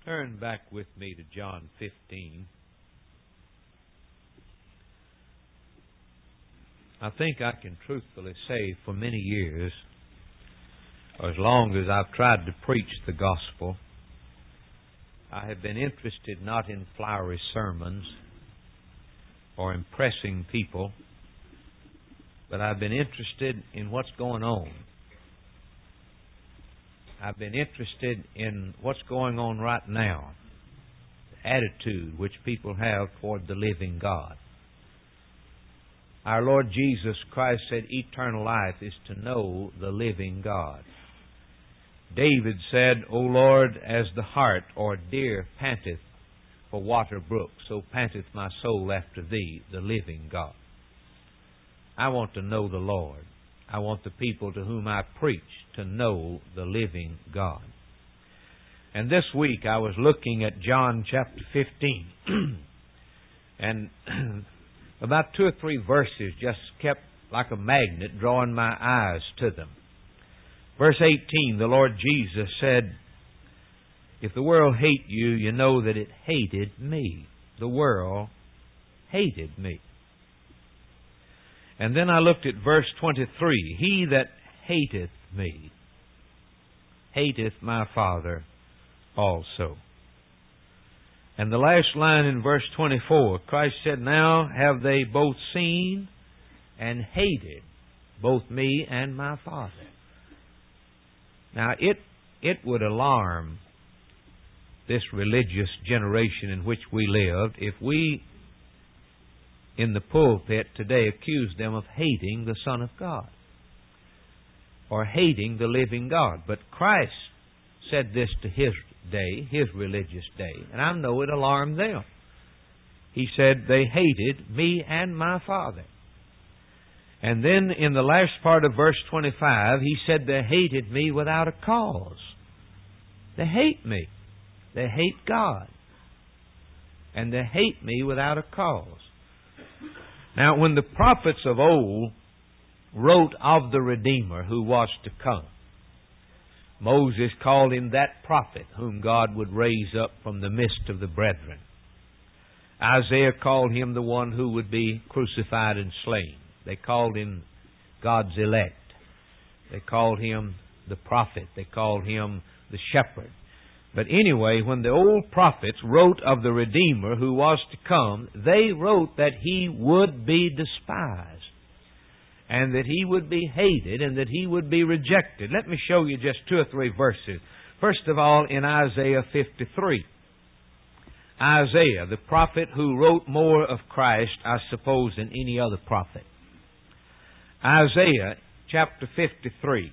Turn back with me to John 15. I think I can truthfully say for many years, or as long as I've tried to preach the gospel, I have been interested not in flowery sermons or impressing people, but I've been interested in what's going on. I've been interested in what's going on right now, the attitude which people have toward the living God. Our Lord Jesus Christ said eternal life is to know the living God. David said, O Lord, as the hart or deer panteth for water brooks, so panteth my soul after Thee, the living God. I want to know the Lord. I want the people to whom I preach to know the living God. And this week I was looking at John chapter 15. And about 2 or 3 verses just kept like a magnet drawing my eyes to them. Verse 18, the Lord Jesus said, if the world hate you, you know that it hated me. The world hated me. And then I looked at verse 23. He that hateth me, hateth my Father also. And the last line in verse 24, Christ said, now have they both seen and hated both me and my Father. Now it would alarm this religious generation in which we lived if we in the pulpit today accuse them of hating the Son of God or hating the living God. But Christ said this to His day, His religious day, and I know it alarmed them. He said, they hated me and my Father. And then in the last part of verse 25, He said they hated me without a cause. They hate me. They hate God. And they hate me without a cause. Now, when the prophets of old wrote of the Redeemer who was to come, Moses called Him that prophet whom God would raise up from the midst of the brethren. Isaiah called Him the one who would be crucified and slain. They called Him God's elect. They called Him the prophet. They called Him the shepherd. But anyway, when the old prophets wrote of the Redeemer who was to come, they wrote that He would be despised, and that He would be hated, and that He would be rejected. Let me show you just 2 or 3 verses. First of all, in Isaiah 53. Isaiah, the prophet who wrote more of Christ, I suppose, than any other prophet. Isaiah chapter 53.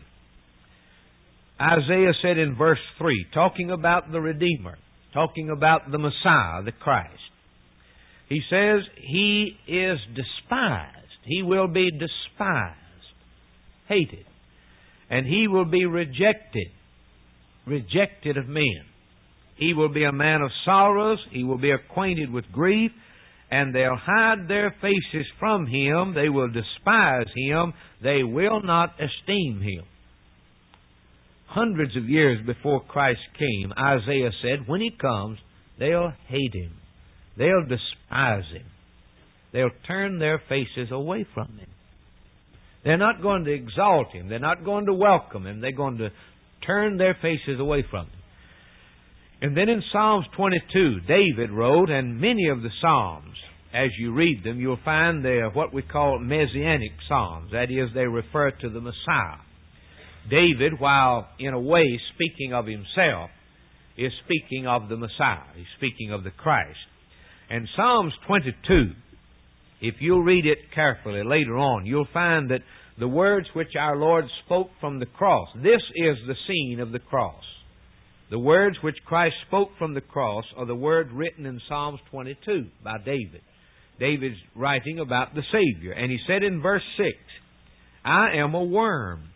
Isaiah said in verse 3, talking about the Redeemer, talking about the Messiah, the Christ, he says, He is despised. He will be despised, hated, and He will be rejected, rejected of men. He will be a man of sorrows. He will be acquainted with grief, and they'll hide their faces from Him. They will despise Him. They will not esteem Him. Hundreds of years before Christ came, Isaiah said, when He comes, they'll hate Him. They'll despise Him. They'll turn their faces away from Him. They're not going to exalt Him. They're not going to welcome Him. They're going to turn their faces away from Him. And then in Psalms 22, David wrote, and many of the Psalms, as you read them, you'll find they're what we call Messianic Psalms. That is, they refer to the Messiah. David, while in a way speaking of himself, is speaking of the Messiah. He's speaking of the Christ. And Psalms 22, if you'll read it carefully later on, you'll find that the words which our Lord spoke from the cross, this is the scene of the cross. The words which Christ spoke from the cross are the words written in Psalms 22 by David. David's writing about the Savior. And he said in verse 6, I am a worm,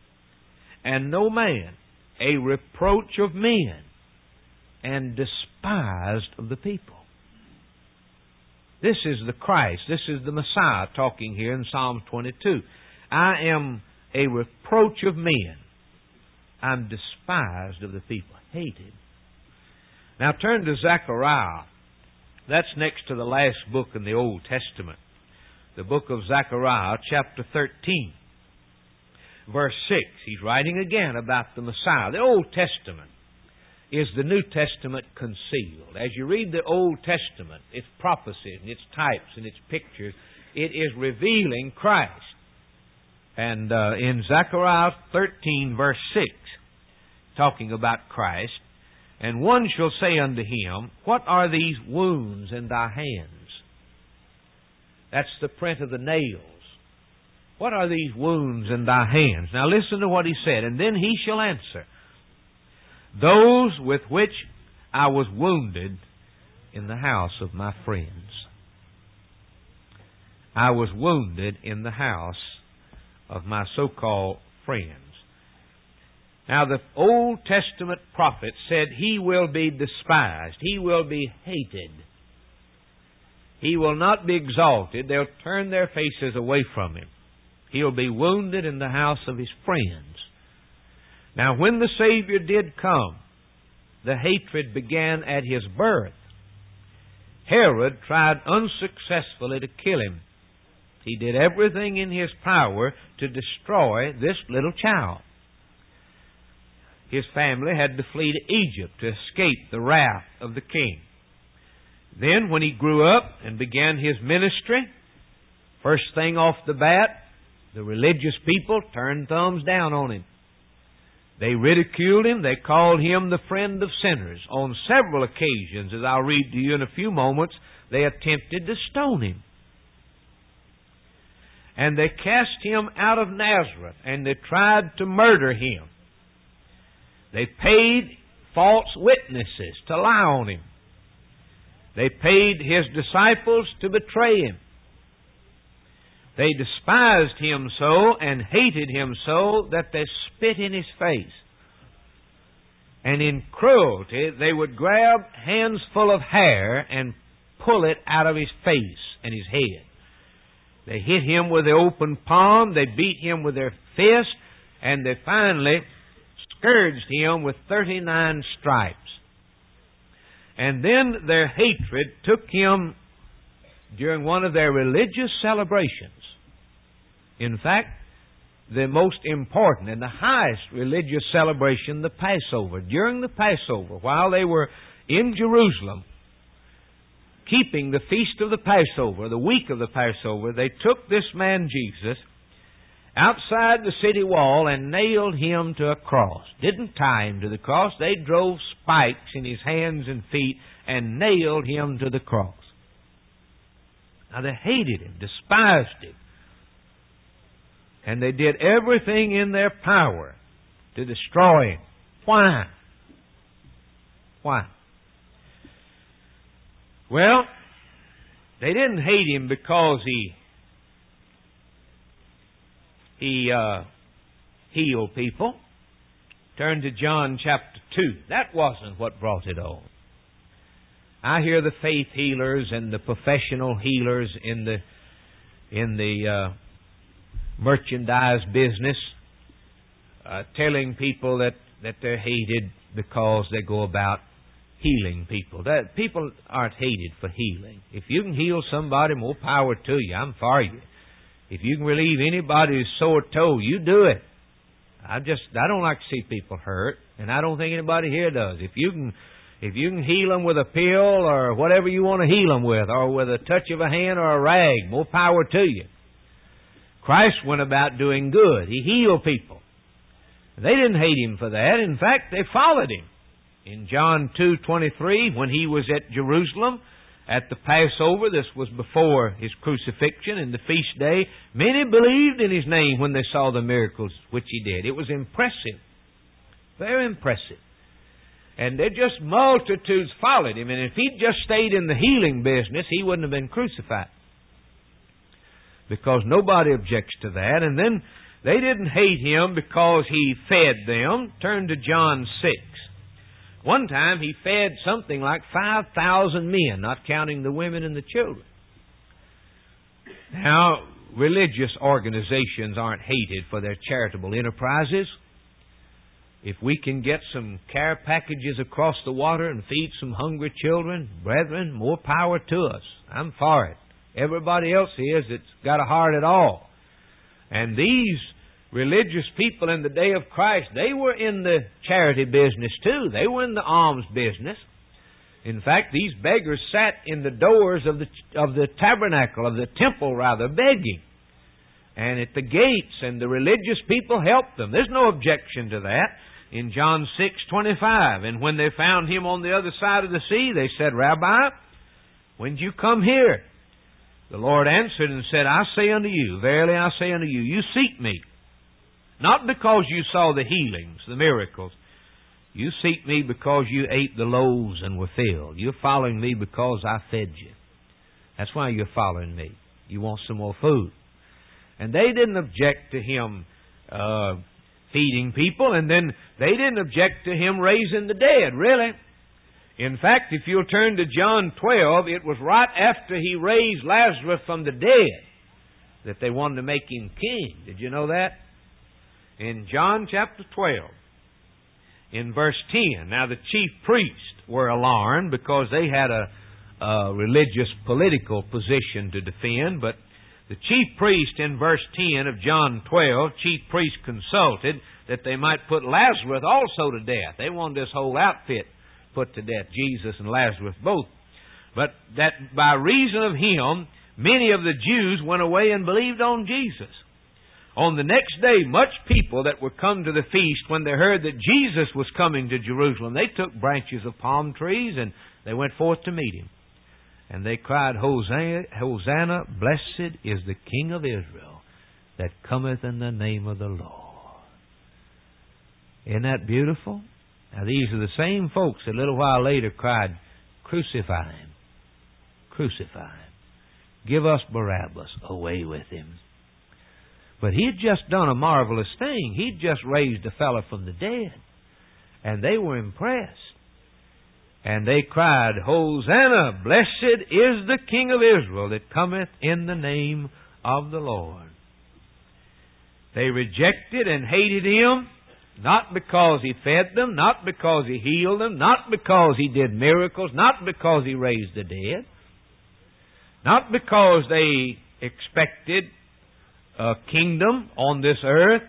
and no man, a reproach of men, and despised of the people. This is the Christ. This is the Messiah talking here in Psalm 22. I am a reproach of men. I'm despised of the people. Hated. Now turn to Zechariah. That's next to the last book in the Old Testament. The book of Zechariah, chapter 13, verse 6. He's writing again about the Messiah. The Old Testament is the New Testament concealed. As you read the Old Testament, its prophecies and its types and its pictures, it is revealing Christ. And in Zechariah 13, verse 6, talking about Christ, and one shall say unto him, What are these wounds in thy hands? That's the print of the nails. What are these wounds in thy hands? Now listen to what he said. And then he shall answer, Those with which I was wounded in the house of my friends. I was wounded in the house of my so-called friends. Now the Old Testament prophet said he will be despised. He will be hated. He will not be exalted. They'll turn their faces away from him. He'll be wounded in the house of his friends. Now when the Savior did come, the hatred began at his birth. Herod tried unsuccessfully to kill him. He did everything in his power to destroy this little child. His family had to flee to Egypt to escape the wrath of the king. Then, when he grew up and began his ministry, first thing off the bat, the religious people turned thumbs down on him. They ridiculed him. They called him the friend of sinners. On several occasions, as I'll read to you in a few moments, they attempted to stone him. And they cast him out of Nazareth, and they tried to murder him. They paid false witnesses to lie on him. They paid his disciples to betray him. They despised him so and hated him so that they spit in his face. And in cruelty, they would grab hands full of hair and pull it out of his face and his head. They hit him with the open palm, they beat him with their fist, and they finally scourged him with 39 stripes. And then their hatred took him during one of their religious celebrations. In fact, the most important and the highest religious celebration, the Passover. During the Passover, while they were in Jerusalem, keeping the feast of the Passover, the week of the Passover, they took this man Jesus outside the city wall and nailed him to a cross. Didn't tie him to the cross. They drove spikes in his hands and feet and nailed him to the cross. Now they hated him, despised him. And they did everything in their power to destroy him. Why? Why? Well, they didn't hate him because he healed people. Turn to John chapter 2. That wasn't what brought it on. I hear the faith healers and the professional healers in the merchandise business telling people that they're hated because they go about healing people. That people aren't hated for healing. If you can heal somebody, more power to you. I'm for you. If you can relieve anybody who's sore toe, you do it. I don't like to see people hurt, and I don't think anybody here does. If you can heal them with a pill or whatever you want to heal them with, or with a touch of a hand or a rag, more power to you. Christ went about doing good. He healed people. They didn't hate Him for that. In fact, they followed Him. In John 2:23, when He was at Jerusalem, at the Passover, this was before His crucifixion and the feast day, many believed in His name when they saw the miracles which He did. It was impressive. Very impressive. And just multitudes followed Him. And if He'd just stayed in the healing business, He wouldn't have been crucified. Because nobody objects to that. And then they didn't hate Him because He fed them. Turn to John 6. One time He fed something like 5,000 men, not counting the women and the children. Now, religious organizations aren't hated for their charitable enterprises. If we can get some care packages across the water and feed some hungry children, brethren, more power to us. I'm for it. Everybody else is that's got a heart at all. And these religious people in the day of Christ, they were in the charity business too. They were in the alms business. In fact, these beggars sat in the doors of the tabernacle, of the temple rather, begging. And at the gates, and the religious people helped them. There's no objection to that. In John 6:25, and when they found Him on the other side of the sea, they said, Rabbi, when did you come here? The Lord answered and said, I say unto you, verily I say unto you, you seek me, not because you saw the healings, the miracles. You seek me because you ate the loaves and were filled. You're following me because I fed you. That's why you're following me. You want some more food. And they didn't object to Him feeding people, and then they didn't object to Him raising the dead, really. In fact, if you'll turn to John 12, it was right after He raised Lazarus from the dead that they wanted to make Him king. Did you know that? In John chapter 12, in verse 10, now the chief priests were alarmed because they had a religious political position to defend, but the chief priest in verse 10 of John 12, chief priest consulted that they might put Lazarus also to death. They wanted this whole outfit put to death, Jesus and Lazarus both. But that by reason of him, many of the Jews went away and believed on Jesus. On the next day, much people that were come to the feast, when they heard that Jesus was coming to Jerusalem, they took branches of palm trees and they went forth to meet Him. And they cried, Hosanna, Hosanna, blessed is the King of Israel that cometh in the name of the Lord. Isn't that beautiful? Now these are the same folks that a little while later cried, Crucify Him, crucify Him. Give us Barabbas, away with Him. But He had just done a marvelous thing. He'd just raised a fellow from the dead. And they were impressed. And they cried, Hosanna, blessed is the King of Israel that cometh in the name of the Lord. They rejected and hated Him, not because He fed them, not because He healed them, not because He did miracles, not because He raised the dead, not because they expected a kingdom on this earth.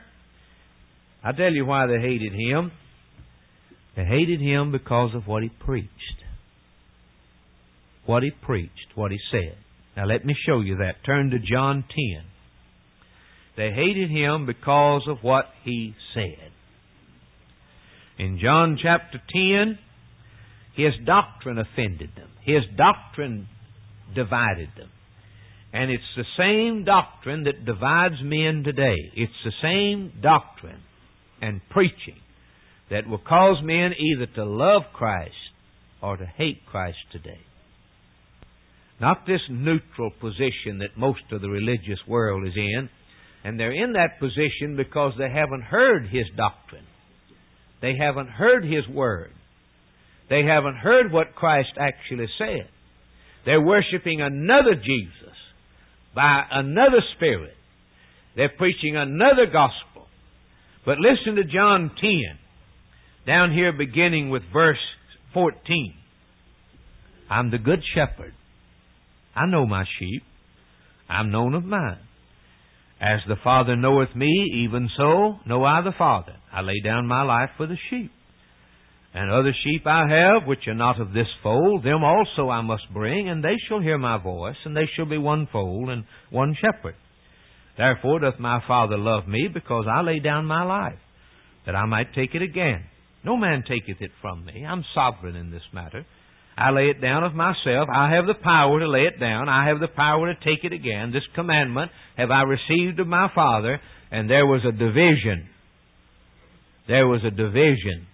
I tell you why they hated Him. They hated Him because of what He preached. What He preached, what He said. Now let me show you that. Turn to John 10. They hated Him because of what He said. In John chapter 10, His doctrine offended them. His doctrine divided them. And it's the same doctrine that divides men today. It's the same doctrine and preaching that will cause men either to love Christ or to hate Christ today. Not this neutral position that most of the religious world is in. And they're in that position because they haven't heard His doctrine. They haven't heard His Word. They haven't heard what Christ actually said. They're worshiping another Jesus by another Spirit. They're preaching another gospel. But listen to John 10. Down here beginning with verse 14. I'm the good shepherd. I know my sheep. I'm known of mine. As the Father knoweth me, even so know I the Father. I lay down my life for the sheep. And other sheep I have, which are not of this fold, them also I must bring, and they shall hear my voice, and they shall be one fold and one shepherd. Therefore doth my Father love me, because I lay down my life, that I might take it again. No man taketh it from me. I'm sovereign in this matter. I lay it down of myself. I have the power to lay it down. I have the power to take it again. This commandment have I received of my Father. And there was a division. There was a division.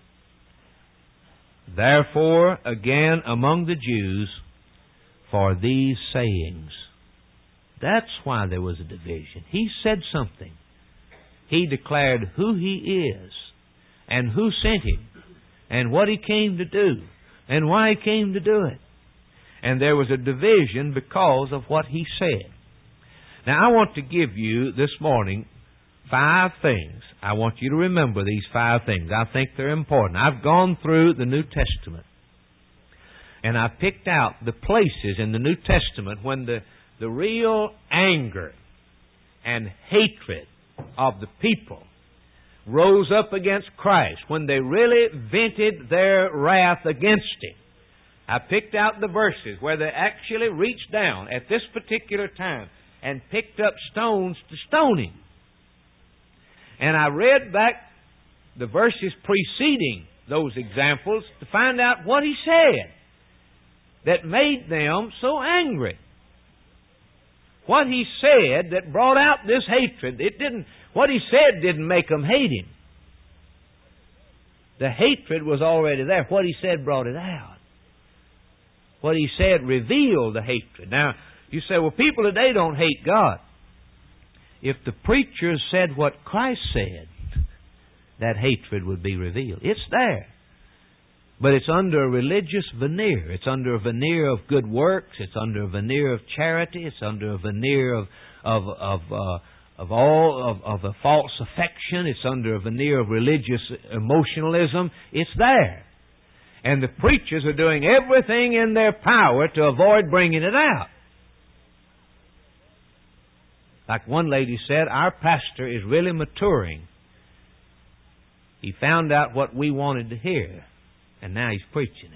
Therefore, again among the Jews, for these sayings. That's why there was a division. He said something. He declared who He is, and who sent Him, and what He came to do, and why He came to do it. And there was a division because of what He said. Now, I want to give you this morning 5 things. I want you to remember these 5 things. I think they're important. I've gone through the New Testament, and I picked out the places in the New Testament when the real anger and hatred of the people rose up against Christ, when they really vented their wrath against Him. I picked out the verses where they actually reached down at this particular time and picked up stones to stone Him. And I read back the verses preceding those examples to find out what He said that made them so angry. What He said that brought out this hatred, what He said didn't make them hate Him. The hatred was already there. What He said brought it out. What He said revealed the hatred. Now, you say, well, people today don't hate God. If the preachers said what Christ said, that hatred would be revealed. It's there. But it's under a religious veneer. It's under a veneer of good works. It's under a veneer of charity. It's under a veneer of a false affection. It's under a veneer of religious emotionalism. It's there. And the preachers are doing everything in their power to avoid bringing it out. Like one lady said, our pastor is really maturing. He found out what we wanted to hear, and now he's preaching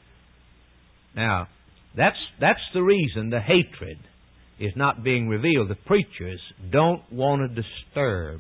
it. Now, that's the reason the hatred is not being revealed. The preachers don't want to disturb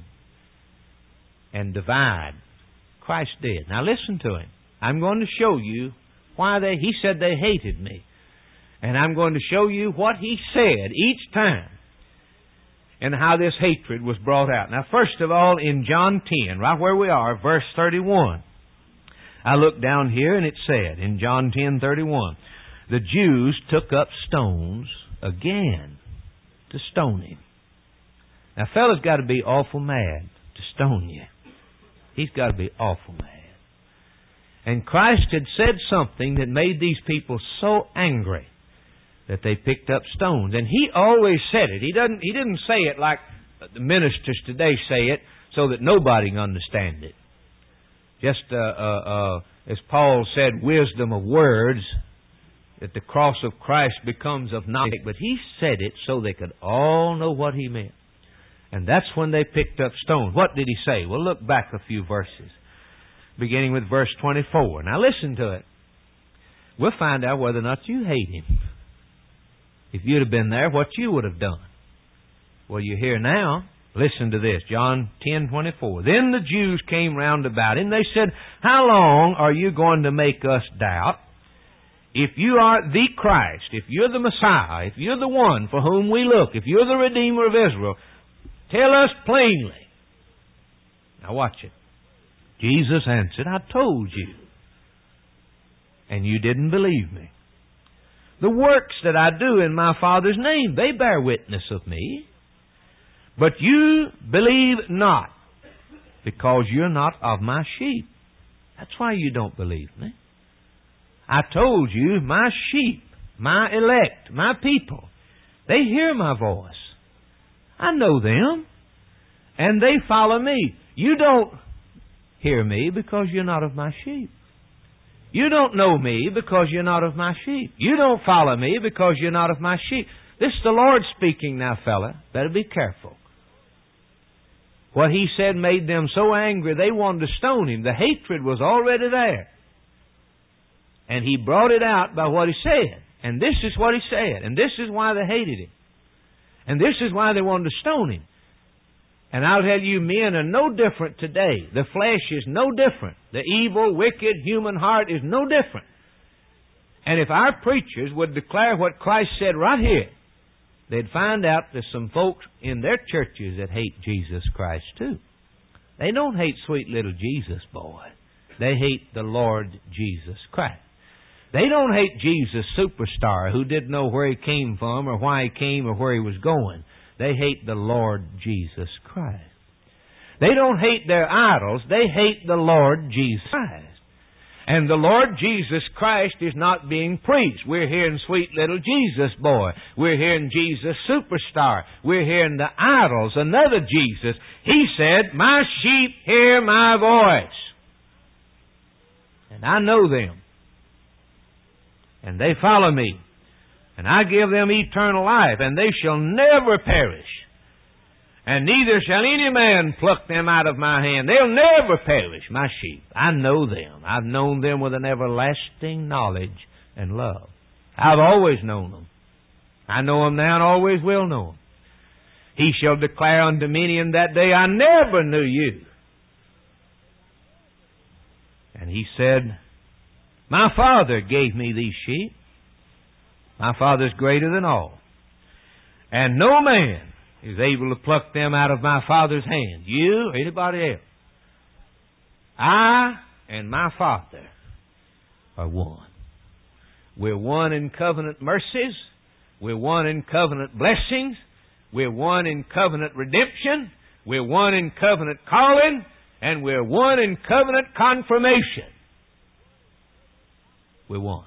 and divide. Christ did. Now listen to him. I'm going to show you why he said they hated me. And I'm going to show you what he said each time and how this hatred was brought out. Now, first of all, in John 10, right where we are, verse 31, I looked down here and it said, in John 10:31, the Jews took up stones again to stone him. Now, fella's got to be awful mad to stone you. He's got to be awful mad. And Christ had said something that made these people so angry that they picked up stones. And He always said it. He didn't say it like the ministers today say it so that nobody can understand it. Just as Paul said, wisdom of words, that the cross of Christ becomes of knowledge. But He said it so they could all know what He meant. And that's when they picked up stones. What did He say? Well, look back a few verses, beginning with verse 24. Now listen to it. We'll find out whether or not you hate Him. If you'd have been there, what you would have done. Well, you're here now. Listen to this, John 10:24. Then the Jews came round about Him. They said, how long are you going to make us doubt? If you are the Christ, if you're the Messiah, if you're the one for whom we look, if you're the Redeemer of Israel, tell us plainly. Now watch it. Jesus answered, I told you, and you didn't believe me. The works that I do in my Father's name, they bear witness of me. But you believe not, because you're not of my sheep. That's why you don't believe me. I told you, my sheep, my elect, my people, they hear my voice. I know them, and they follow me. You don't hear me because you're not of my sheep. You don't know me because you're not of my sheep. You don't follow me because you're not of my sheep. This is the Lord speaking now, fella. Better be careful. What He said made them so angry they wanted to stone Him. The hatred was already there. And He brought it out by what He said. And this is what He said. And this is why they hated Him. And this is why they wanted to stone Him. And I'll tell you, men are no different today. The flesh is no different. The evil, wicked, human heart is no different. And if our preachers would declare what Christ said right here, they'd find out there's some folks in their churches that hate Jesus Christ too. They don't hate sweet little Jesus boy. They hate the Lord Jesus Christ. They don't hate Jesus superstar who didn't know where He came from or why He came or where He was going. They hate the Lord Jesus Christ. They don't hate their idols. They hate the Lord Jesus Christ. And the Lord Jesus Christ is not being preached. We're hearing sweet little Jesus boy. We're hearing Jesus superstar. We're hearing the idols, another Jesus. He said, my sheep hear my voice. And I know them. And they follow me. And I give them eternal life, and they shall never perish. And neither shall any man pluck them out of my hand. They'll never perish, my sheep. I know them. I've known them with an everlasting knowledge and love. I've always known them. I know them now and always will know them. He shall declare unto many in that day, I never knew you. And he said, my Father gave me these sheep. My Father's greater than all. And no man is able to pluck them out of my Father's hand. You or anybody else. I and my Father are one. We're one in covenant mercies. We're one in covenant blessings. We're one in covenant redemption. We're one in covenant calling. And we're one in covenant confirmation. We're one.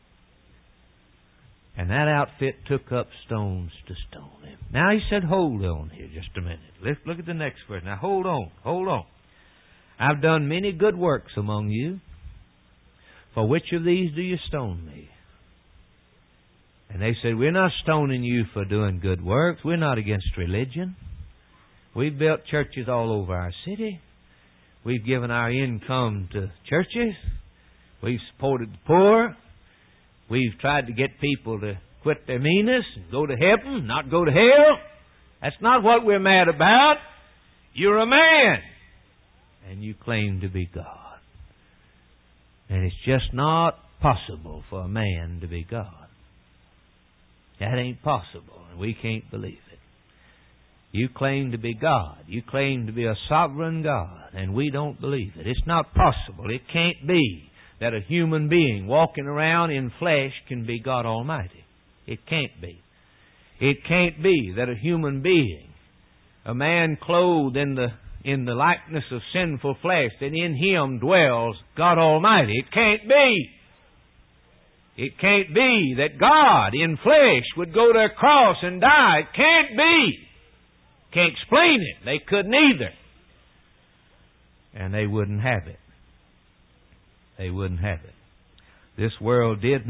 And that outfit took up stones to stone him. Now he said, hold on here just a minute. Let's look at the next verse. Now hold on. I've done many good works among you. For which of these do you stone me? And they said, we're not stoning you for doing good works. We're not against religion. We've built churches all over our city. We've given our income to churches. We've supported the poor. We've tried to get people to quit their meanness and go to heaven, not go to hell. That's not what we're mad about. You're a man, and you claim to be God. And it's just not possible for a man to be God. That ain't possible, and we can't believe it. You claim to be God. You claim to be a sovereign God, and we don't believe it. It's not possible. It can't be that a human being walking around in flesh can be God Almighty. It can't be. It can't be that a human being, a man clothed in the likeness of sinful flesh, that in him dwells God Almighty. It can't be. It can't be that God in flesh would go to a cross and die. It can't be. Can't explain it. They couldn't either. And they wouldn't have it. They wouldn't have it. This world does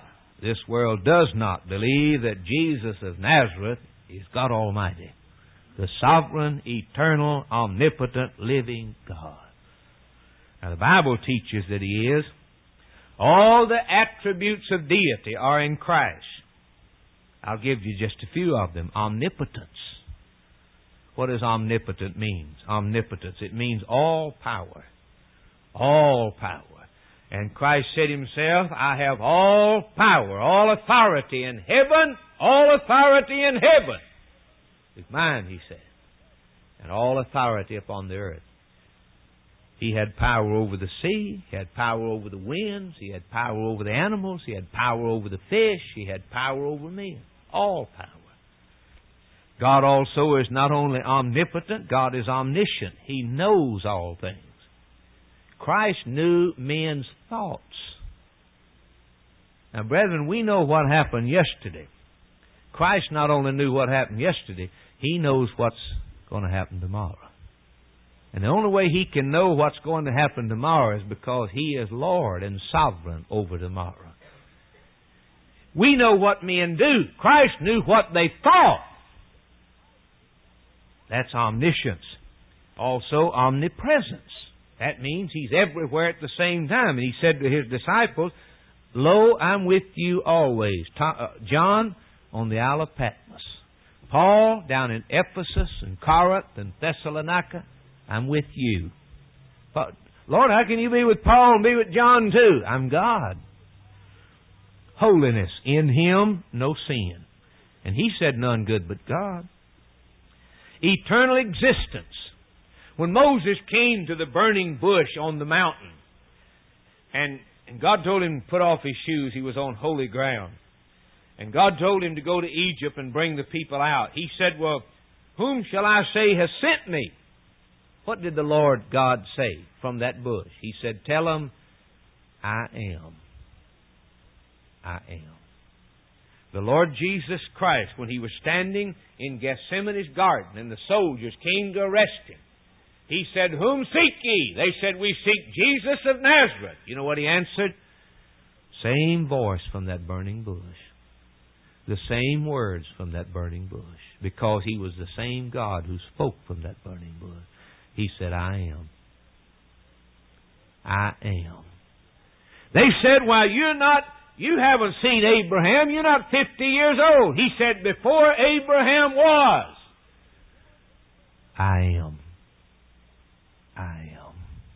not believe that Jesus of Nazareth is God Almighty, the sovereign, eternal, omnipotent, living God. Now the Bible teaches that He is. All the attributes of deity are in Christ. I'll give you just a few of them. Omnipotence. What does omnipotent mean? Omnipotence. It means all power. All power. And Christ said Himself, I have all power, all authority in heaven, all authority in heaven is mine, He said, and all authority upon the earth. He had power over the sea, He had power over the winds, He had power over the animals, He had power over the fish, He had power over men. All power. God also is not only omnipotent, God is omniscient. He knows all things. Christ knew men's thoughts. Now, brethren, we know what happened yesterday. Christ not only knew what happened yesterday, He knows what's going to happen tomorrow. And the only way He can know what's going to happen tomorrow is because He is Lord and sovereign over tomorrow. We know what men do. Christ knew what they thought. That's omniscience. Also, omnipresence. That means He's everywhere at the same time. And He said to His disciples, Lo, I'm with you always. John on the Isle of Patmos. Paul down in Ephesus and Corinth and Thessalonica. I'm with you. But, Lord, how can you be with Paul and be with John too? I'm God. Holiness. In Him, no sin. And He said none good but God. Eternal existence. When Moses came to the burning bush on the mountain, and God told him to put off his shoes, he was on holy ground. And God told him to go to Egypt and bring the people out. He said, well, whom shall I say has sent me? What did the Lord God say from that bush? He said, tell them, I am. I am. The Lord Jesus Christ, when He was standing in Gethsemane's garden and the soldiers came to arrest Him, He said, "Whom seek ye?" They said, "We seek Jesus of Nazareth." You know what He answered? Same voice from that burning bush. The same words from that burning bush. Because He was the same God who spoke from that burning bush. He said, "I am. I am." They said, "Well, you haven't seen Abraham. You're not 50 years old." He said, "Before Abraham was, I am. I am."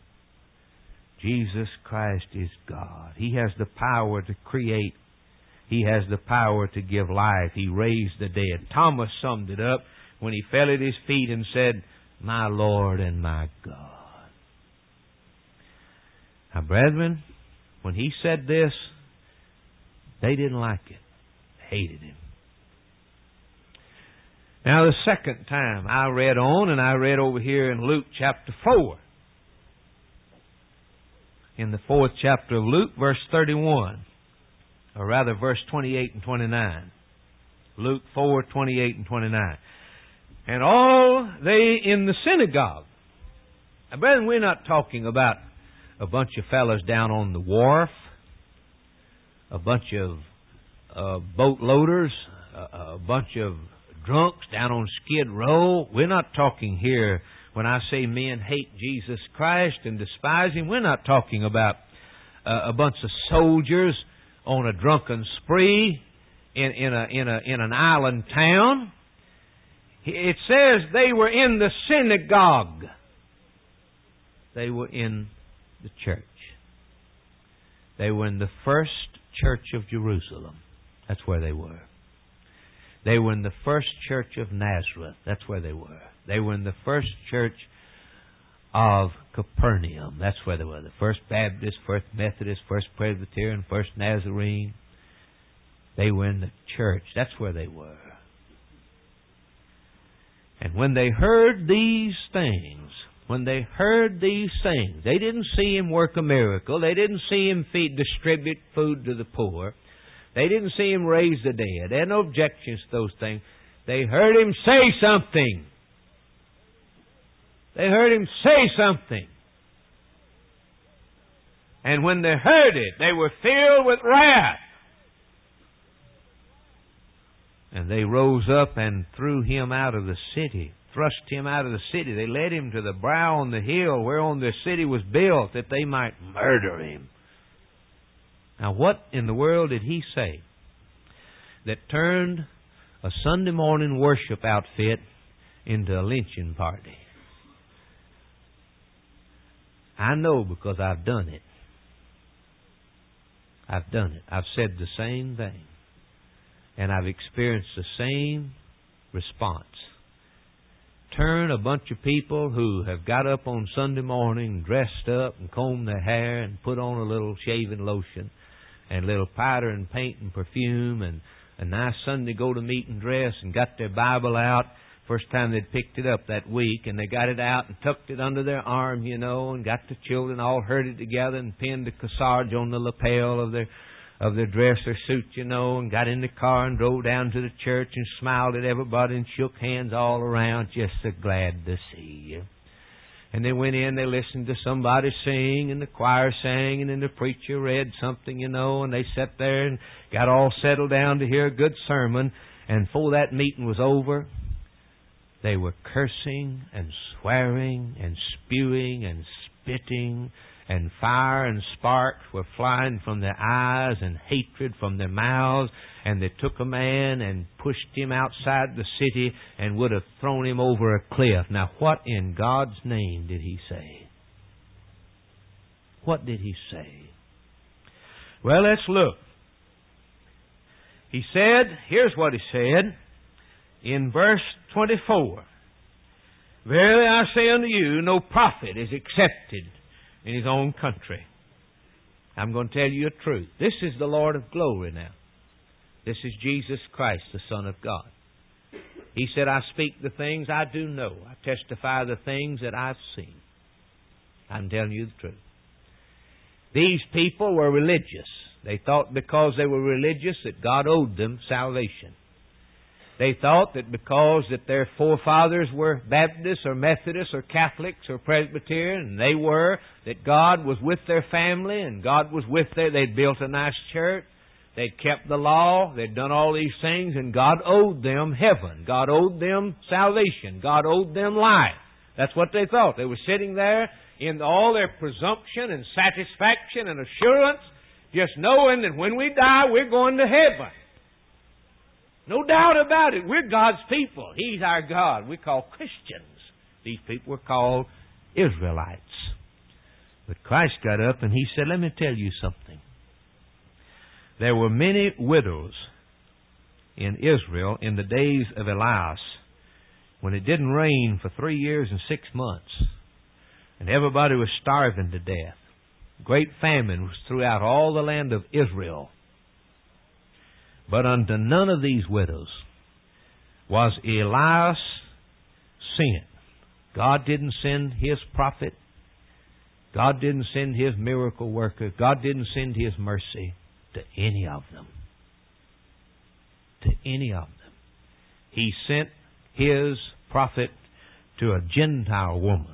Jesus Christ is God. He has the power to create. He has the power to give life. He raised the dead. Thomas summed it up when he fell at His feet and said, "My Lord and my God." Now, brethren, when He said this, they didn't like it. They hated Him. Now, the second time I read on, and I read over here in Luke chapter 4. In the 4th chapter of Luke, verse 31. Or rather, verse 28 and 29. Luke 4, 28 and 29. "And all they in the synagogue." Now, brethren, we're not talking about a bunch of fellows down on the wharf, a bunch of boat loaders, a bunch of drunks down on Skid Row. We're not talking here, when I say men hate Jesus Christ and despise Him, we're not talking about a bunch of soldiers on a drunken spree in an island town. It says they were in the synagogue. They were in the church. They were in the first church of Jerusalem. That's where they were. They were in the first church of Nazareth. That's where they were. They were in the first church of Capernaum. That's where they were. The First Baptist, First Methodist, First Presbyterian, First Nazarene. They were in the church. That's where they were. And when they heard these things, they didn't see Him work a miracle. They didn't see Him distribute food to the poor. They didn't see Him raise the dead. They had no objections to those things. They heard Him say something. They heard Him say something. And when they heard it, they were filled with wrath. And they rose up and threw Him out of the city. Thrust Him out of the city. They led Him to the brow on the hill whereon the city was built, that they might murder Him. Now, what in the world did He say that turned a Sunday morning worship outfit into a lynching party? I know, because I've done it. I've done it. I've said the same thing. And I've experienced the same response. Turn a bunch of people who have got up on Sunday morning, dressed up and combed their hair and put on a little shaving lotion and a little powder and paint and perfume and a nice Sunday go-to-meeting dress, and got their Bible out. First time they'd picked it up that week, and they got it out and tucked it under their arm, and got the children all herded together and pinned the corsage on the lapel of their dress or suit, and got in the car and drove down to the church and smiled at everybody and shook hands all around, just so glad to see you. And they went in, they listened to somebody sing, and the choir sang, and then the preacher read something, and they sat there and got all settled down to hear a good sermon. And before that meeting was over, they were cursing and swearing and spewing and spitting, and fire and sparks were flying from their eyes and hatred from their mouths. And they took a man and pushed him outside the city and would have thrown him over a cliff. Now, what in God's name did He say? What did He say? Well, let's look. He said, here's what He said in verse 24. "Verily I say unto you, no prophet is accepted in his own country." I'm going to tell you a truth. This is the Lord of glory now. This is Jesus Christ, the Son of God. He said, "I speak the things I do know. I testify the things that I've seen." I'm telling you the truth. These people were religious. They thought because they were religious that God owed them salvation. They thought that because that their forefathers were Baptists or Methodists or Catholics or Presbyterian, and they were, that God was with their family and God was with their... They'd built a nice church. They'd kept the law. They'd done all these things, and God owed them heaven. God owed them salvation. God owed them life. That's what they thought. They were sitting there in all their presumption and satisfaction and assurance, just knowing that when we die, we're going to heaven. No doubt about it. We're God's people. He's our God. We're called Christians. These people were called Israelites. But Christ got up and He said, let me tell you something. There were many widows in Israel in the days of Elias when it didn't rain for 3 years and 6 months. And everybody was starving to death. Great famine was throughout all the land of Israel. But unto none of these widows was Elias sent. God didn't send His prophet. God didn't send His miracle worker. God didn't send His mercy to any of them. To any of them. He sent His prophet to a Gentile woman.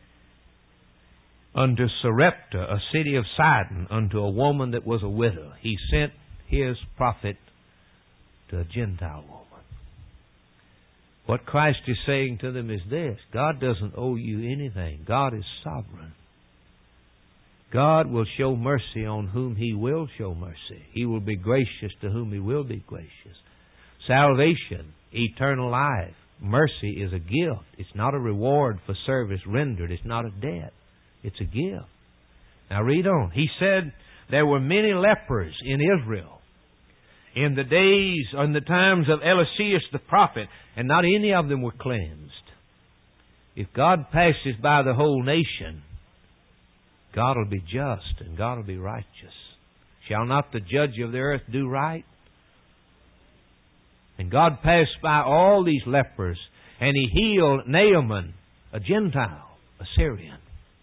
Unto Sarepta, a city of Sidon, unto a woman that was a widow. He sent His prophet to a Gentile woman. What Christ is saying to them is this: God doesn't owe you anything. God is sovereign. God will show mercy on whom He will show mercy. He will be gracious to whom He will be gracious. Salvation, eternal life, mercy is a gift. It's not a reward for service rendered. It's not a debt. It's a gift. Now read on. He said there were many lepers in Israel in the days, in the times of Eliseus the prophet, and not any of them were cleansed. If God passes by the whole nation, God will be just and God will be righteous. Shall not the judge of the earth do right? And God passed by all these lepers, and He healed Naaman, a Gentile, a Syrian.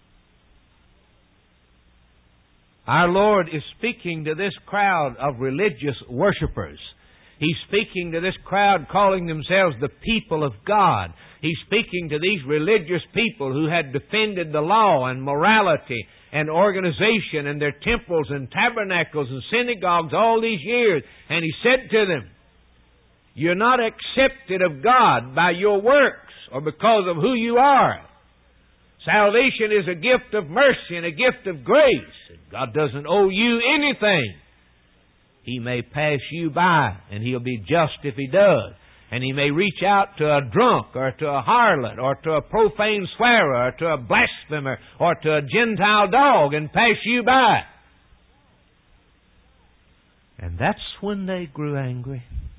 Our Lord is speaking to this crowd of religious worshipers. He's speaking to this crowd calling themselves the people of God. He's speaking to these religious people who had defended the law and morality and organization and their temples and tabernacles and synagogues all these years. And He said to them, you're not accepted of God by your works or because of who you are. Salvation is a gift of mercy and a gift of grace. God doesn't owe you anything. He may pass you by, and He'll be just if He does. And He may reach out to a drunk, or to a harlot, or to a profane swearer, or to a blasphemer, or to a Gentile dog, and pass you by. And that's when they grew angry.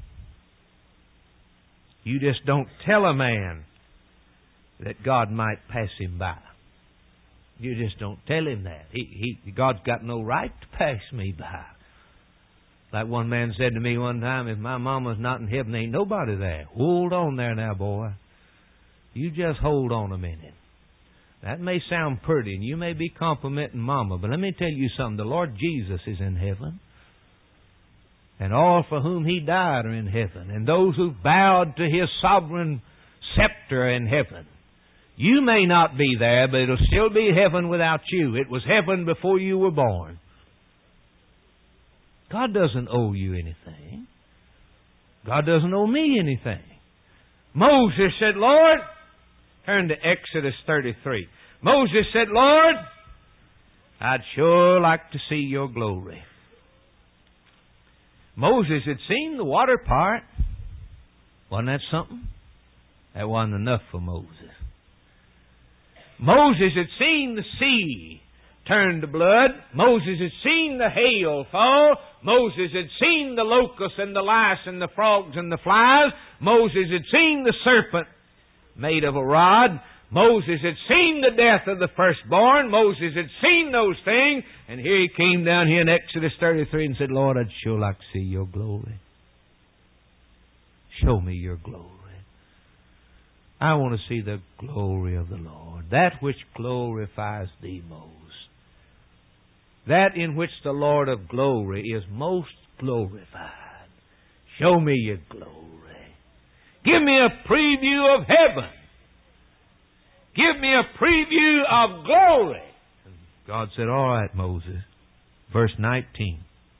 You just don't tell a man that God might pass him by. You just don't tell him that. God's got no right to pass me by. Like one man said to me one time, if my mama's not in heaven, ain't nobody there. Hold on there now, boy. You just hold on a minute. That may sound pretty, and you may be complimenting Mama, but let me tell you something. The Lord Jesus is in heaven. And all for whom He died are in heaven. And those who bowed to His sovereign scepter are in heaven. You may not be there, but it'll still be heaven without you. It was heaven before you were born. God doesn't owe you anything. God doesn't owe me anything. Moses said, Lord, turn to Exodus 33. Moses said, Lord, I'd sure like to see your glory. Moses had seen the water part. Wasn't that something? That wasn't enough for Moses. Moses had seen the sea turn to blood. Moses had seen the hail fall. Moses had seen the locusts and the lice and the frogs and the flies. Moses had seen the serpent made of a rod. Moses had seen the death of the firstborn. Moses had seen those things. And here he came down here in Exodus 33 and said, Lord, I'd sure like to see your glory. Show me your glory. I want to see the glory of the Lord, that which glorifies Thee most. that in which the Lord of glory is most glorified. Show me your glory. Give me a preview of heaven. Give me a preview of glory. And God said, all right, Moses. Verse 19.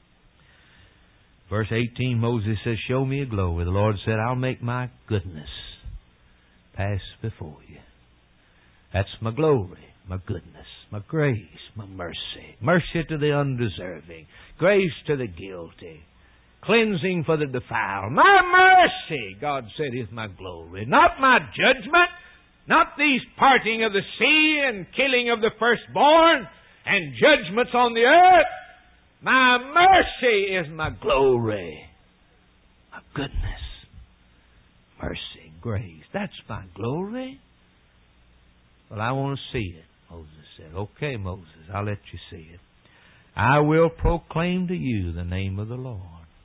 Verse 18, Moses says, show me your glory. The Lord said, I'll make my goodness pass before you. That's my glory, my goodness, my grace, my mercy. Mercy to the undeserving. Grace to the guilty. Cleansing for the defiled. My mercy, God said, is my glory. Not my judgment. Not these parting of the sea and killing of the firstborn and judgments on the earth. My mercy is my glory. My goodness. Mercy, grace. That's my glory. Well, I want to see it, Moses said. Okay, Moses, I'll let you see it. I will proclaim to you the name of the Lord.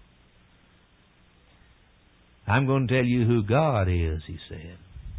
I'm going to tell you who God is, he said.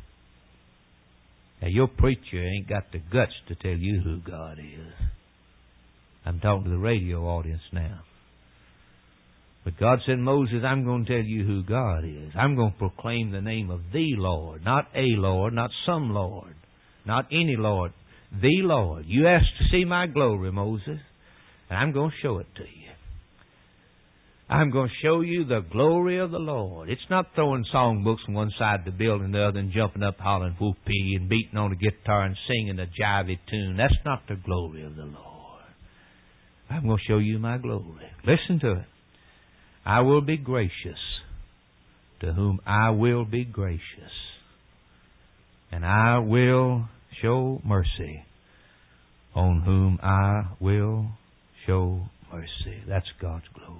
Now, your preacher ain't got the guts to tell you who God is. I'm talking to the radio audience now. But God said, Moses, I'm going to tell you who God is. I'm going to proclaim the name of the Lord. Not a Lord, not some Lord. Not any Lord. The Lord. You asked to see my glory, Moses. And I'm going to show it to you. I'm going to show you the glory of the Lord. It's not throwing songbooks from one side of the building to the other and jumping up, hollering whoopee and beating on the guitar and singing a jivey tune. That's not the glory of the Lord. I'm going to show you my glory. Listen to it. I will be gracious to whom I will be gracious. And I will show mercy on whom I will show mercy. That's God's glory.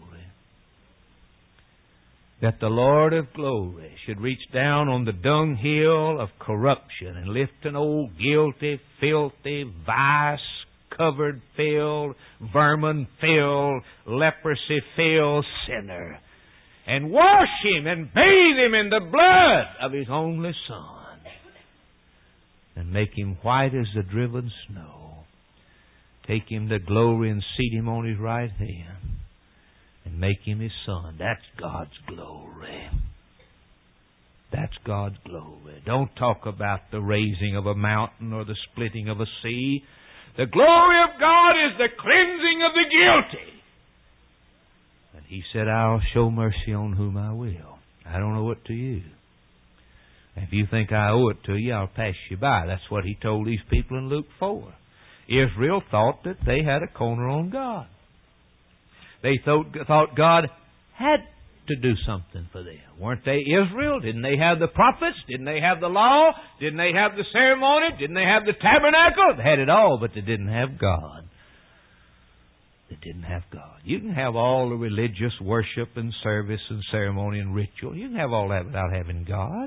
That the Lord of glory should reach down on the dunghill of corruption and lift an old guilty, filthy, vice-covered, filled, vermin-filled, leprosy-filled sinner and wash him and bathe him in the blood of His only Son and make him white as the driven snow. Take him to glory and seat him on His right hand. And make him His Son. That's God's glory. That's God's glory. Don't talk about the raising of a mountain or the splitting of a sea. The glory of God is the cleansing of the guilty. And He said, I'll show mercy on whom I will. I don't owe it to you. If you think I owe it to you, I'll pass you by. That's what He told these people in Luke 4. Israel thought that they had a corner on God. They thought God had to do something for them. Weren't they Israel? Didn't they have the prophets? Didn't they have the law? Didn't they have the ceremony? Didn't they have the tabernacle? They had it all, but they didn't have God. They didn't have God. You can have all the religious worship and service and ceremony and ritual. You can have all that without having God.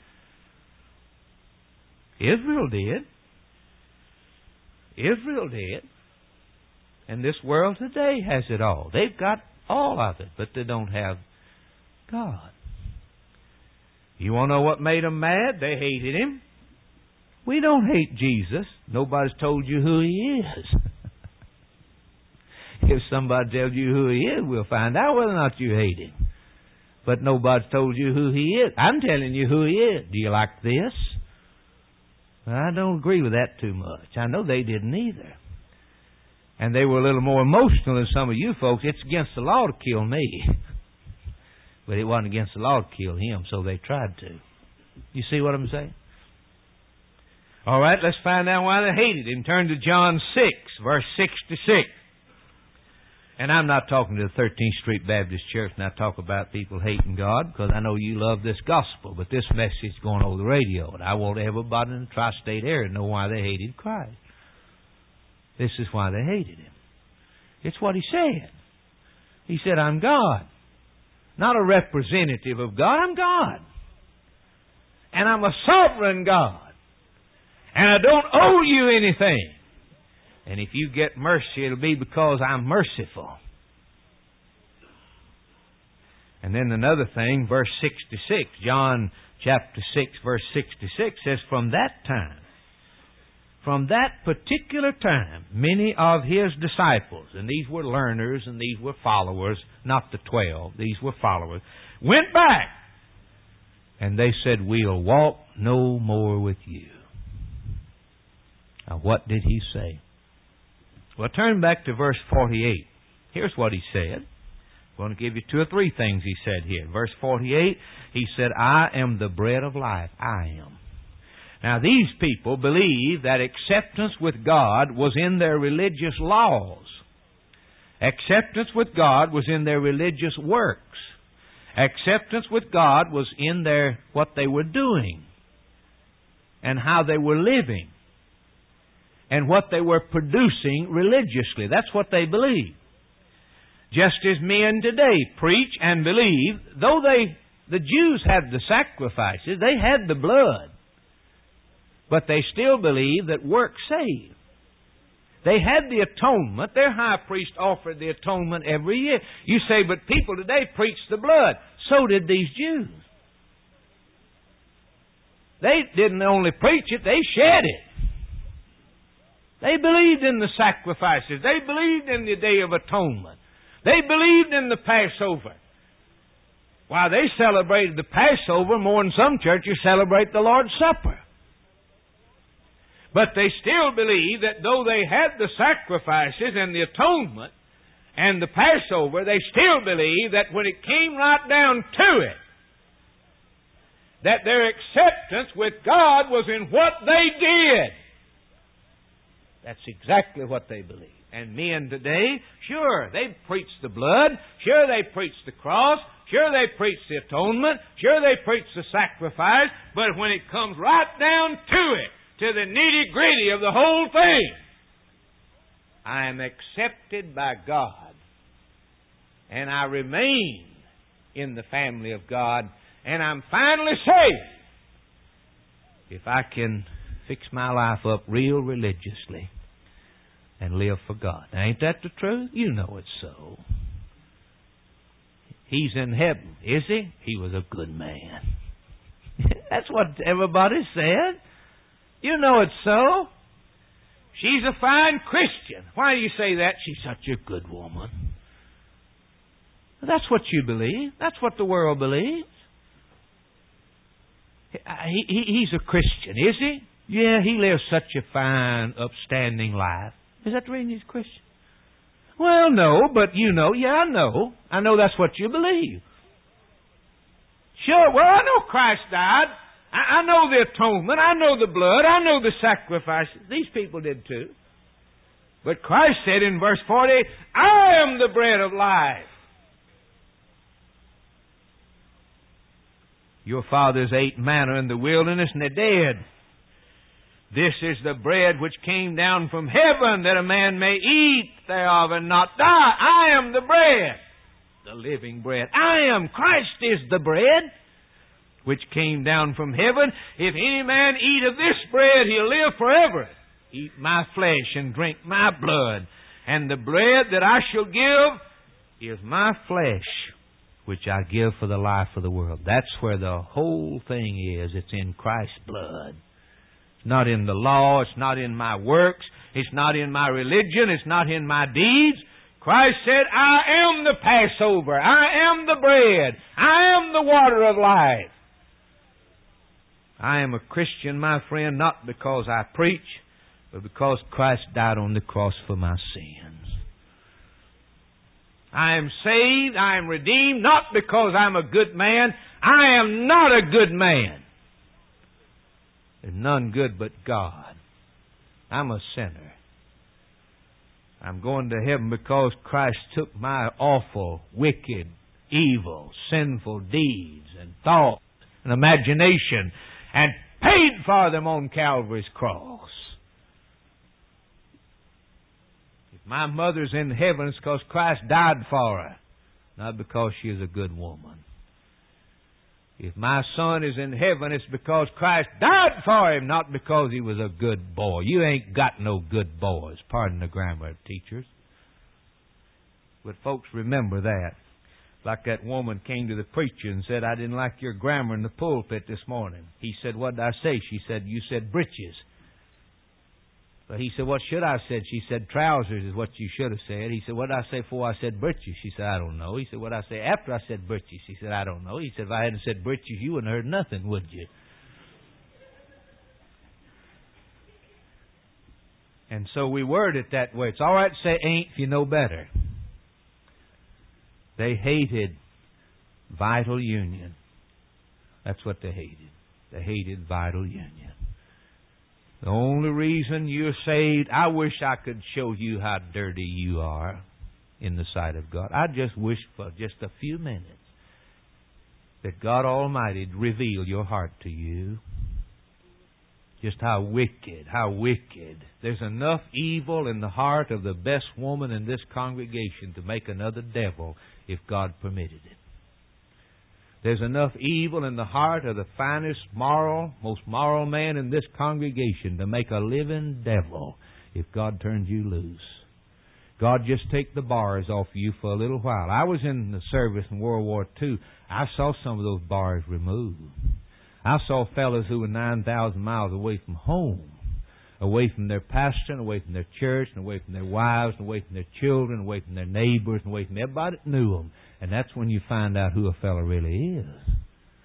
Israel did. Israel did. And this world today has it all. They've got all of it, but they don't have God. You want to know what made them mad? They hated Him. We don't hate Jesus. Nobody's told you who He is. If somebody tells you who He is, we'll find out whether or not you hate Him. But nobody's told you who He is. I'm telling you who He is. Do you like this? Well, I don't agree with that too much. I know they didn't either. And they were a little more emotional than some of you folks. It's against the law to kill me. But it wasn't against the law to kill Him, so they tried to. You see what I'm saying? All right, let's find out why they hated Him. Turn to John 6, verse 66. And I'm not talking to the 13th Street Baptist Church, and I talk about people hating God, because I know you love this gospel, but this message is going over the radio, and I want everybody in the tri-state area to know why they hated Christ. This is why they hated Him. It's what He said. He said, I'm God. Not a representative of God. I'm God. And I'm a sovereign God. And I don't owe you anything. And if you get mercy, it'll be because I'm merciful. And then another thing, verse 66, John chapter 6, verse 66 says, From from that particular time, many of His disciples, and these were learners and these were followers, not the 12, these were followers, went back and they said, "We'll walk no more with you." Now, what did He say? Well, turn back to verse 48. Here's what He said. I'm going to give you 2 or 3 things He said here. Verse 48, He said, "I am the bread of life." I am. Now, these people believed that acceptance with God was in their religious laws. Acceptance with God was in their religious works. Acceptance with God was in what they were doing and how they were living and what they were producing religiously. That's what they believed. Just as men today preach and believe, though the Jews had the sacrifices, they had the blood, but they still believe that works save. They had the atonement. Their high priest offered the atonement every year. You say, but people today preach the blood. So did these Jews. They didn't only preach it, they shed it. They believed in the sacrifices. They believed in the Day of Atonement. They believed in the Passover. Why, they celebrated the Passover more than some churches celebrate the Lord's Supper. But they still believe that though they had the sacrifices and the atonement and the Passover, they still believe that when it came right down to it, that their acceptance with God was in what they did. That's exactly what they believe. And men today, sure, they preach the blood, sure they preach the cross, sure they preach the atonement, sure they preach the sacrifice, but when it comes right down to it, to the nitty-gritty of the whole thing, I am accepted by God, and I remain in the family of God, and I'm finally saved if I can fix my life up real religiously and live for God. Now, ain't that the truth? You know it's so. He's in heaven, is He? He was a good man. That's what everybody said. You know it's so. She's a fine Christian. Why do you say that? She's such a good woman. That's what you believe. That's what the world believes. He's a Christian, is he? Yeah, he lives such a fine, upstanding life. Is that the reason he's a Christian? Well, no, but you know. Yeah, I know. I know that's what you believe. Sure, well, I know Christ died. I know the atonement. I know the blood. I know the sacrifice. These people did too. But Christ said in verse 40, I am the bread of life. Your fathers ate manna in the wilderness and they're dead. This is the bread which came down from heaven, that a man may eat thereof and not die. I am the bread, the living bread. I am. Christ is the bread which came down from heaven. If any man eat of this bread, he'll live forever. Eat my flesh and drink my blood. And the bread that I shall give is my flesh, which I give for the life of the world. That's where the whole thing is. It's in Christ's blood. It's not in the law. It's not in my works. It's not in my religion. It's not in my deeds. Christ said, I am the Passover. I am the bread. I am the water of life. I am a Christian, my friend, not because I preach, but because Christ died on the cross for my sins. I am saved, I am redeemed, not because I'm a good man. I am not a good man. There's none good but God. I'm a sinner. I'm going to heaven because Christ took my awful, wicked, evil, sinful deeds and thoughts and imagination and paid for them on Calvary's cross. If my mother's in heaven, it's because Christ died for her, not because she is a good woman. If my son is in heaven, it's because Christ died for him, not because he was a good boy. You ain't got no good boys. Pardon the grammar teachers. But folks, remember that. Like that woman came to the preacher and said, I didn't like your grammar in the pulpit this morning. He said, what did I say? She said, you said britches. Well, he said, what should I have said? She said, trousers is what you should have said. He said, what did I say before I said breeches? She said, I don't know. He said, what did I say after I said breeches? She said, I don't know. He said, if I hadn't said breeches, you wouldn't have heard nothing, would you? And so we word it that way. It's all right to say ain't if you know better. They hated vital union. That's what they hated. They hated vital union. The only reason you're saved, I wish I could show you how dirty you are in the sight of God. I just wish for just a few minutes that God Almighty would reveal your heart to you. Just how wicked, how wicked. There's enough evil in the heart of the best woman in this congregation to make another devil if God permitted it. There's enough evil in the heart of the finest moral, most moral man in this congregation to make a living devil if God turns you loose. God just take the bars off you for a little while. I was in the service in World War II. I saw some of those bars removed. I saw fellows who were 9,000 miles away from home, away from their pastor, and away from their church, and away from their wives, and away from their children, away from their neighbors, and away from everybody that knew them. And that's when you find out who a fellow really is.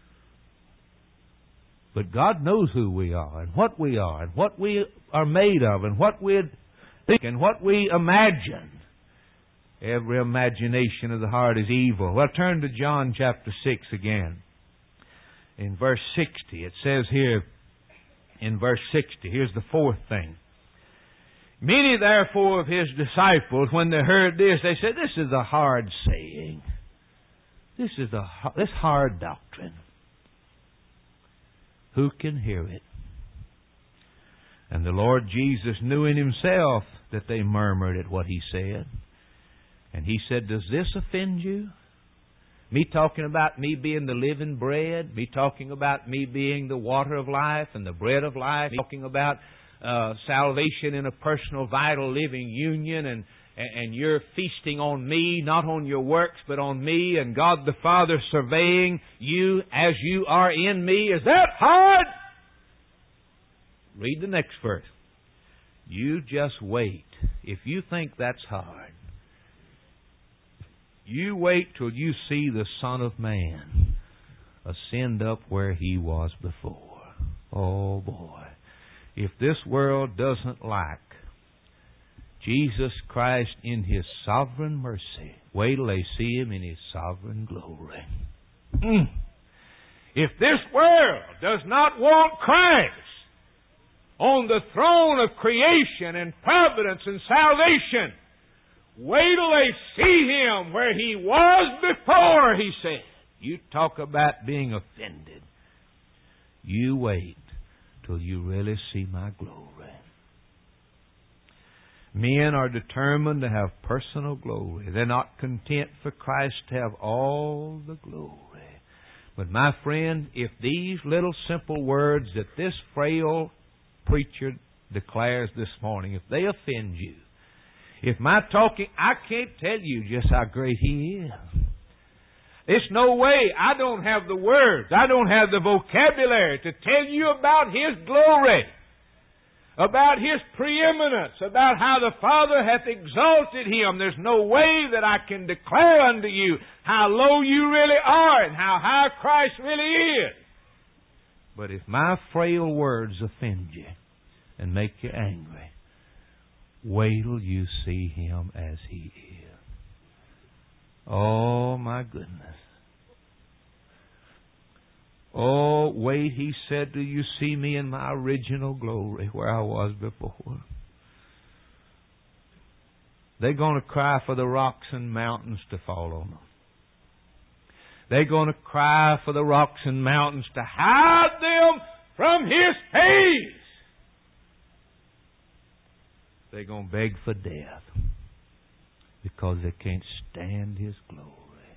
But God knows who we are, and what we are made of, and what we think, and what we imagine. Every imagination of the heart is evil. Well, turn to John chapter 6 again. In verse 60, it says here, in verse 60, here's the fourth thing. Many, therefore, of his disciples, when they heard this, they said, this is a hard saying. This hard doctrine. Who can hear it? And the Lord Jesus knew in himself that they murmured at what he said. And he said, does this offend you? Me talking about me being the living bread, me talking about me being the water of life and the bread of life, me talking about salvation in a personal, vital, living union, and you're feasting on me, not on your works, but on me, and God the Father surveying you as you are in me. Is that hard? Read the next verse. You just wait. If you think that's hard, you wait till you see the Son of Man ascend up where He was before. Oh boy. If this world doesn't like Jesus Christ in His sovereign mercy, wait till they see Him in His sovereign glory. If this world does not want Christ on the throne of creation and providence and salvation, wait till they see Him where He was before, He said. You talk about being offended. You wait till you really see my glory. Men are determined to have personal glory. They're not content for Christ to have all the glory. But my friend, if these little simple words that this frail preacher declares this morning, if they offend you, if my talking, I can't tell you just how great He is. There's no way. I don't have the words. I don't have the vocabulary to tell you about His glory, about His preeminence, about how the Father hath exalted Him. There's no way that I can declare unto you how low you really are and how high Christ really is. But if my frail words offend you and make you angry, wait till you see Him as He is. Oh, my goodness. Oh, wait, He said, do you see me in my original glory where I was before? They're going to cry for the rocks and mountains to fall on them. They're going to cry for the rocks and mountains to hide them from His face. They're going to beg for death because they can't stand His glory.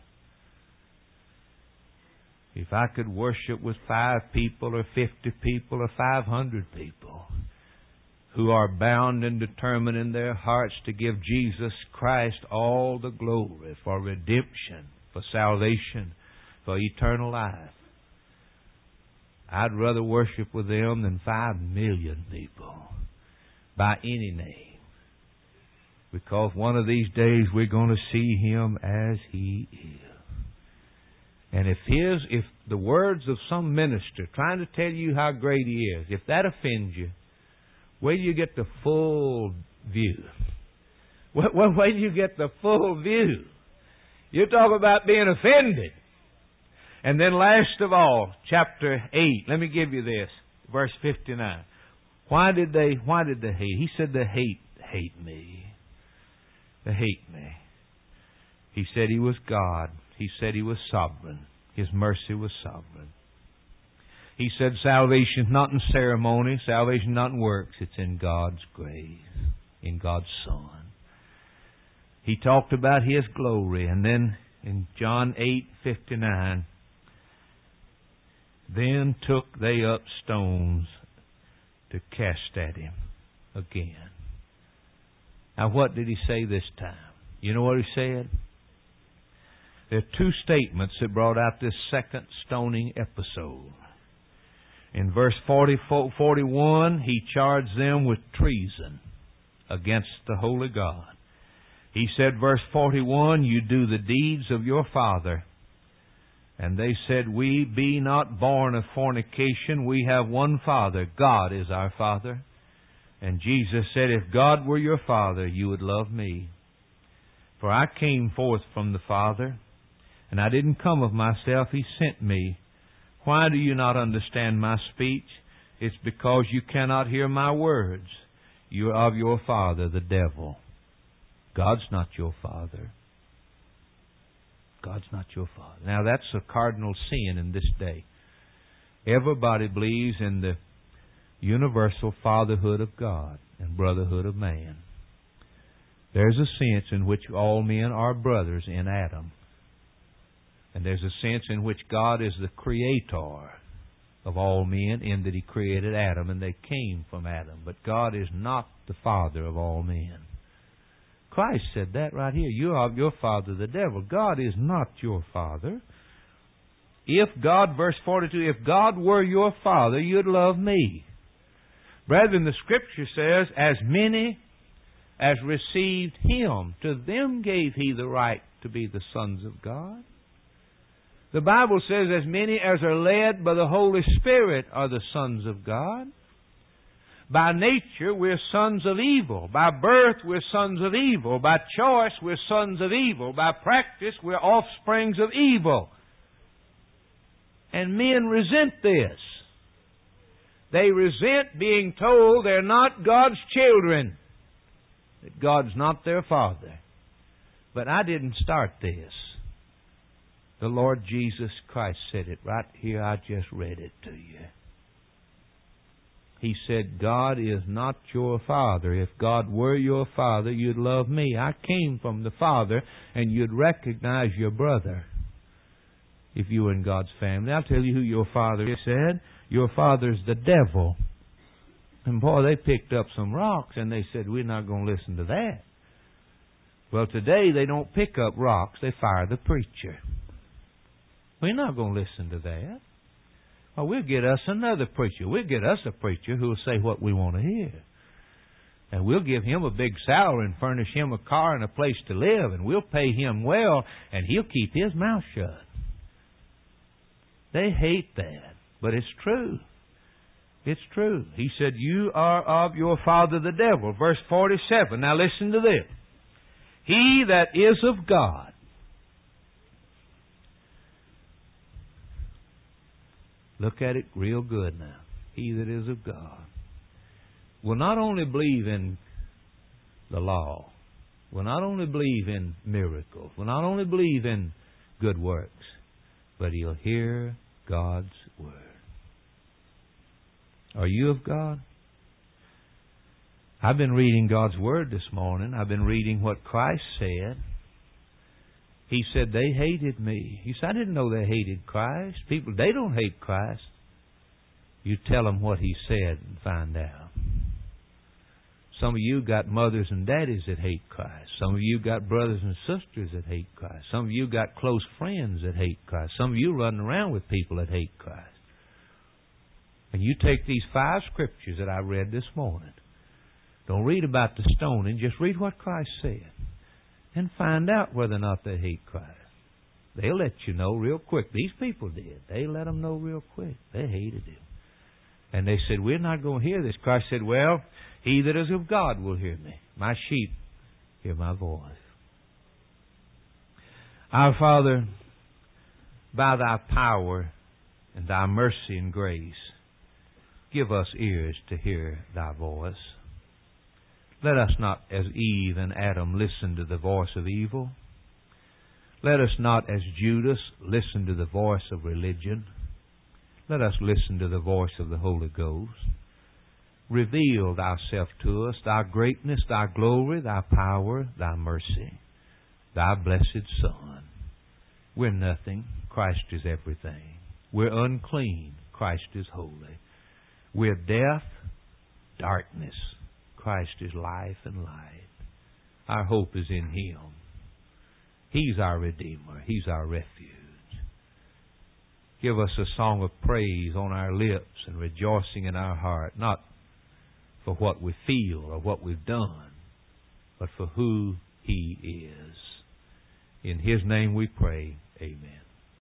If I could worship with 5 people or 50 people or 500 people who are bound and determined in their hearts to give Jesus Christ all the glory for redemption, for salvation, for eternal life, I'd rather worship with them than 5 million people by any name. Because one of these days we're going to see Him as He is. And if the words of some minister trying to tell you how great He is, if that offends you, where do you get the full view? Where do you get the full view? You talk about being offended. And then last of all, chapter 8. Let me give you this. Verse 59. Why did they hate? He said they hate me. They hate me. He said He was God. He said He was sovereign. His mercy was sovereign. He said salvation is not in ceremony, salvation not in works, it's in God's grace, in God's Son. He talked about His glory, and then in John 8:59, then took they up stones to cast at Him again. Now what did He say this time? You know what He said? There are two statements that brought out this second stoning episode. In verse 41, He charged them with treason against the Holy God. He said, verse 41, you do the deeds of your father. And they said, we be not born of fornication. We have one Father. God is our Father. And Jesus said, if God were your Father, you would love me. For I came forth from the Father, and I didn't come of myself. He sent me. Why do you not understand my speech? It's because you cannot hear my words. You are of your father, the devil. God's not your Father. God's not your Father. Now that's a cardinal sin in this day. Everybody believes in the universal fatherhood of God and brotherhood of man. There's a sense in which all men are brothers in Adam. And there's a sense in which God is the creator of all men, in that He created Adam and they came from Adam. But God is not the father of all men. Christ said that right here. You are of your father, the devil. God is not your father. If God, verse 42, if God were your father, you'd love me. Brethren, the Scripture says, as many as received Him, to them gave He the right to be the sons of God. The Bible says, as many as are led by the Holy Spirit are the sons of God. By nature, we're sons of evil. By birth, we're sons of evil. By choice, we're sons of evil. By practice, we're offsprings of evil. And men resent this. They resent being told they're not God's children, that God's not their Father. But I didn't start this. The Lord Jesus Christ said it right here. I just read it to you. He said, God is not your Father. If God were your Father, you'd love me. I came from the Father, and you'd recognize your brother if you were in God's family. I'll tell you who your father is, said. Your father's the devil. And boy, they picked up some rocks, and they said, we're not going to listen to that. Well, today they don't pick up rocks. They fire the preacher. We're not going to listen to that. Well, we'll get us another preacher. We'll get us a preacher who will say what we want to hear. And we'll give him a big salary and furnish him a car and a place to live. And we'll pay him well, and he'll keep his mouth shut. They hate that. But it's true. It's true. He said, you are of your father the devil. Verse 47. Now listen to this. He that is of God. Look at it real good now. He that is of God will not only believe in the law, will not only believe in miracles, will not only believe in good works, but he'll hear God's Word. Are you of God? I've been reading God's Word this morning. I've been reading what Christ said. He said, they hated me. He said, I didn't know they hated Christ. People, they don't hate Christ. You tell them what He said and find out. Some of you got mothers and daddies that hate Christ. Some of you got brothers and sisters that hate Christ. Some of you got close friends that hate Christ. Some of you running around with people that hate Christ. And you take these 5 scriptures that I read this morning. Don't read about the stoning. Just read what Christ said. And find out whether or not they hate Christ. They'll let you know real quick. These people did. They let them know real quick. They hated Him. And they said, we're not going to hear this. Christ said, well, he that is of God will hear me. My sheep hear my voice. Our Father, by Thy power and Thy mercy and grace, give us ears to hear Thy voice. Let us not, as Eve and Adam, listen to the voice of evil. Let us not, as Judas, listen to the voice of religion. Let us listen to the voice of the Holy Ghost. Reveal Thyself to us, Thy greatness, Thy glory, Thy power, Thy mercy, Thy blessed Son. We're nothing. Christ is everything. We're unclean. Christ is holy. We're death, darkness. Christ is life and light. Our hope is in Him. He's our Redeemer. He's our refuge. Give us a song of praise on our lips and rejoicing in our heart, not for what we feel or what we've done, but for who He is. In His name we pray. Amen.